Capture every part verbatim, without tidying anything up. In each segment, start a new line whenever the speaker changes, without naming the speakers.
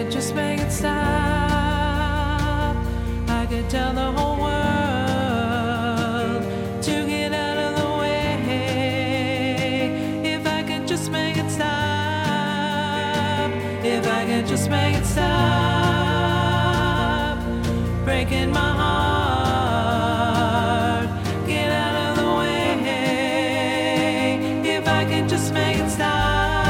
could just make it stop, I could tell the whole world to get out of the way. If I could just make it stop, if I could just make it stop, breaking my heart, get out of the way. If I could just make it stop.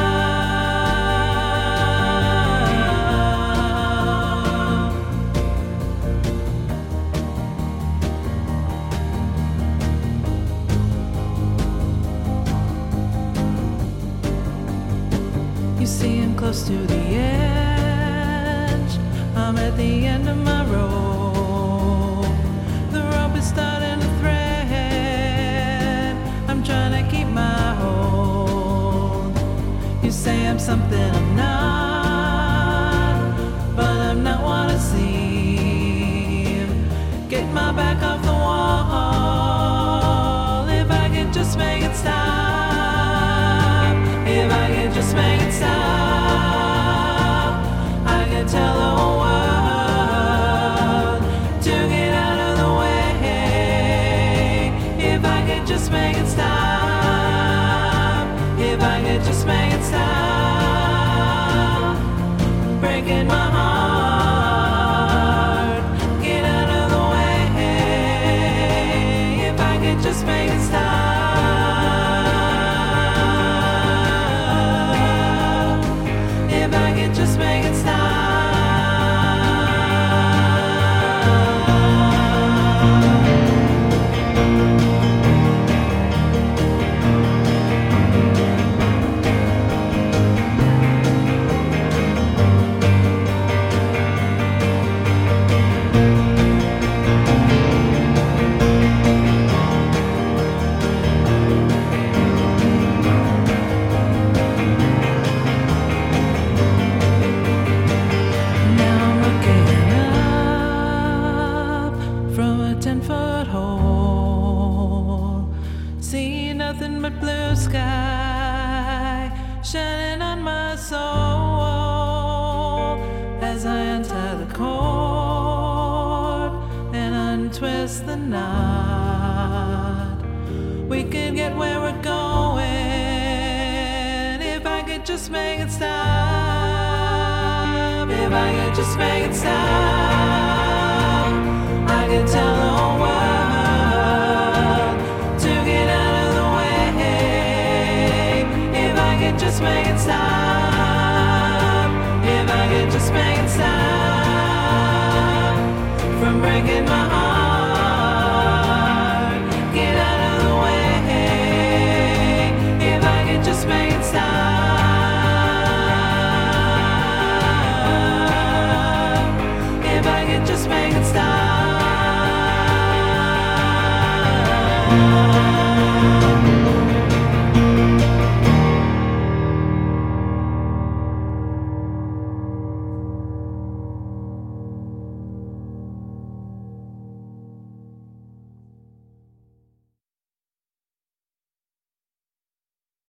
You see I'm close to the edge, I'm at the end of my rope. The rope is starting to thread, I'm trying to keep my hold. You say I'm something I'm not, but I'm not what I seem. Get my back off the wall, if I could just make it stop, if I could just make it stop, I could tell the whole world to get out of the way. If I could just make it stop, if I could just make it stop, breaking my heart, get out of the way. If I could just make it stop. Just make it stop. Ten-foot hole, see nothing but blue sky shining on my soul as I untie the cord and untwist the knot. We could get where we're going if I could just make it stop, if I could just make it stop, I could tell the whole world to get out of the way. If I could just make it stop, if I could just make it stop.